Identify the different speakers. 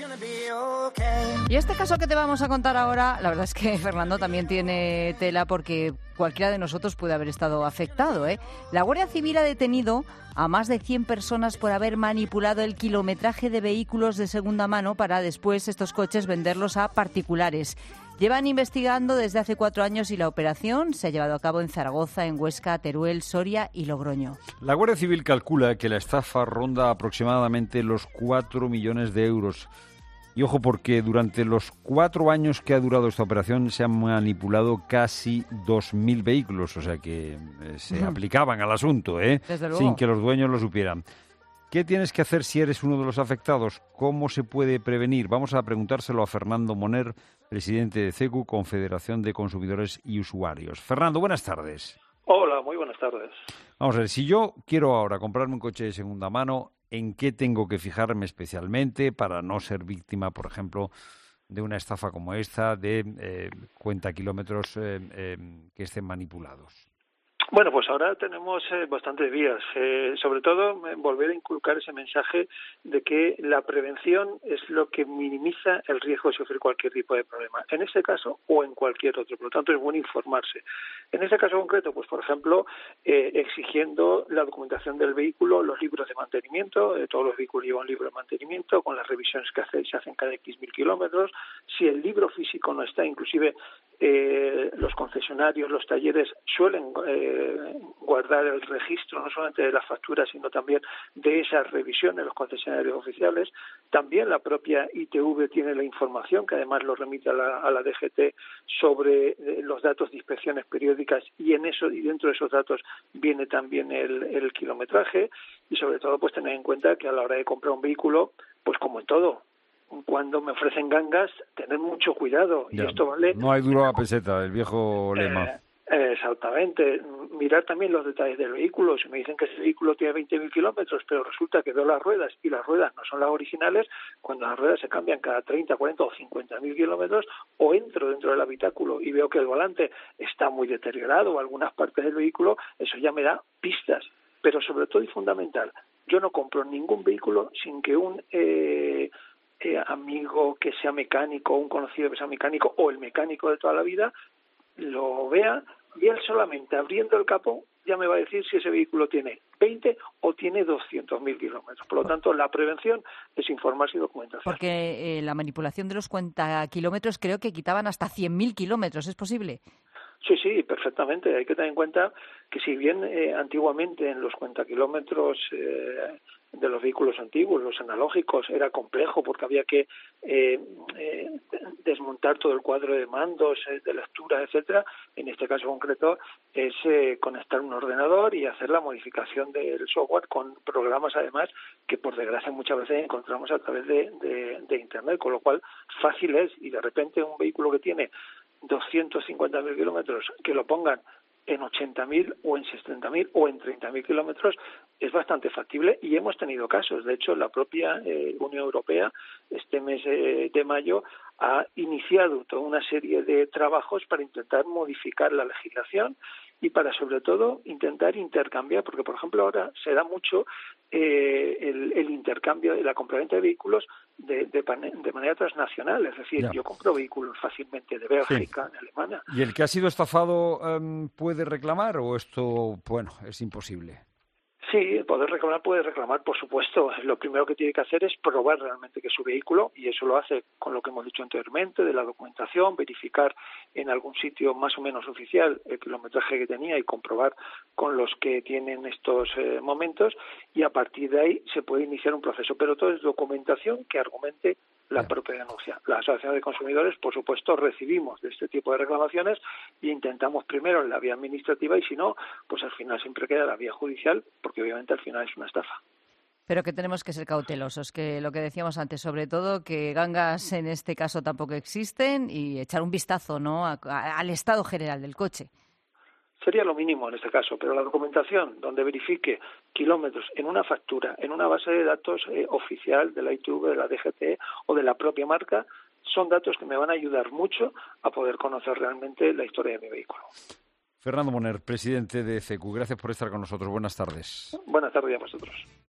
Speaker 1: Y este caso que te vamos a contar ahora, la verdad es que Fernando también tiene tela porque cualquiera de nosotros puede haber estado afectado, ¿eh? La Guardia Civil ha detenido a más de 100 personas por haber manipulado el kilometraje de vehículos de segunda mano para después estos coches venderlos a particulares. Llevan investigando desde hace 4 años y la operación se ha llevado a cabo en Zaragoza, en Huesca, Teruel, Soria y Logroño.
Speaker 2: La Guardia Civil calcula que la estafa ronda aproximadamente los 4 millones de euros. Y ojo, porque durante los 4 años que ha durado esta operación se han manipulado casi 2.000 vehículos, o sea que se aplicaban al asunto, sin que los dueños lo supieran. ¿Qué tienes que hacer si eres uno de los afectados? ¿Cómo se puede prevenir? Vamos a preguntárselo a Fernando Moner, presidente de CECU, Confederación de Consumidores y Usuarios. Fernando, buenas tardes.
Speaker 3: Hola, muy buenas tardes.
Speaker 2: Vamos a ver, si yo quiero ahora comprarme un coche de segunda mano, ¿en qué tengo que fijarme especialmente para no ser víctima, por ejemplo, de una estafa como esta, de cuenta kilómetros que estén manipulados?
Speaker 3: Bueno, pues ahora tenemos bastantes vías. Sobre todo, volver a inculcar ese mensaje de que la prevención es lo que minimiza el riesgo de sufrir cualquier tipo de problema, en este caso o en cualquier otro. Por lo tanto, es bueno informarse. En este caso concreto, pues por ejemplo, exigiendo la documentación del vehículo, los libros de mantenimiento, todos los vehículos llevan libro de mantenimiento, con las revisiones que se hacen cada X mil kilómetros. Si el libro físico no está, inclusive los concesionarios, los talleres suelen guardar el registro no solamente de las facturas sino también de esas revisiones, los concesionarios oficiales. También la propia ITV tiene la información que además lo remite a la DGT sobre los datos de inspecciones periódicas y dentro de esos datos viene también el kilometraje y sobre todo pues tener en cuenta que a la hora de comprar un vehículo, pues como en todo, cuando me ofrecen gangas, tener mucho cuidado.
Speaker 2: Ya,
Speaker 3: y esto vale.
Speaker 2: No hay duro a peseta, el viejo lema.
Speaker 3: Exactamente. Mirar también los detalles del vehículo. Si me dicen que ese vehículo tiene 20.000 kilómetros, pero resulta que veo las ruedas y las ruedas no son las originales, cuando las ruedas se cambian cada 30, 40 o 50.000 kilómetros, o entro dentro del habitáculo y veo que el volante está muy deteriorado o algunas partes del vehículo, eso ya me da pistas. Pero sobre todo y fundamental, yo no compro ningún vehículo sin que un amigo que sea mecánico, un conocido que sea mecánico o el mecánico de toda la vida lo vea y él solamente abriendo el capó ya me va a decir si ese vehículo tiene 20 o tiene 200.000 kilómetros. Por lo tanto, la prevención es informarse y documentarse.
Speaker 1: Porque la manipulación de los cuentakilómetros creo que quitaban hasta 100.000 kilómetros, ¿es posible?
Speaker 3: Sí, perfectamente. Hay que tener en cuenta que si bien antiguamente en los cuentakilómetros de los vehículos antiguos, los analógicos, era complejo porque había que desmontar todo el cuadro de mandos, de lectura, etcétera. En este caso concreto es conectar un ordenador y hacer la modificación del software con programas además que por desgracia muchas veces encontramos a través de Internet, con lo cual fácil es y de repente un vehículo que tiene 250.000 kilómetros, que lo pongan en 80.000 o en 60.000 o en 30.000 kilómetros es bastante factible y hemos tenido casos. De hecho, la propia Unión Europea este mes de mayo ha iniciado toda una serie de trabajos para intentar modificar la legislación y para, sobre todo, intentar intercambiar, porque, por ejemplo, ahora se da mucho el intercambio, la compraventa de vehículos de manera transnacional. Es decir, yo compro vehículos fácilmente de Bélgica, de Alemania.
Speaker 2: ¿Y el que ha sido estafado puede reclamar o esto, es imposible?
Speaker 3: Sí, puede reclamar, por supuesto. Lo primero que tiene que hacer es probar realmente que es su vehículo y eso lo hace con lo que hemos dicho anteriormente, de la documentación, verificar en algún sitio más o menos oficial el kilometraje que tenía y comprobar con los que tienen estos momentos y a partir de ahí se puede iniciar un proceso. Pero todo es documentación que argumente la propia denuncia. La Asociación de Consumidores, por supuesto, recibimos de este tipo de reclamaciones e intentamos primero en la vía administrativa y si no, pues al final siempre queda la vía judicial porque obviamente al final es una estafa.
Speaker 1: Pero que tenemos que ser cautelosos, que lo que decíamos antes, sobre todo, que gangas en este caso tampoco existen y echar un vistazo, ¿no?, al estado general del coche.
Speaker 3: Sería lo mínimo en este caso, pero la documentación donde verifique kilómetros en una factura, en una base de datos oficial de la ITV, de la DGT o de la propia marca, son datos que me van a ayudar mucho a poder conocer realmente la historia de mi vehículo.
Speaker 2: Fernando Moner, presidente de CECU, gracias por estar con nosotros. Buenas tardes.
Speaker 3: Buenas tardes a vosotros.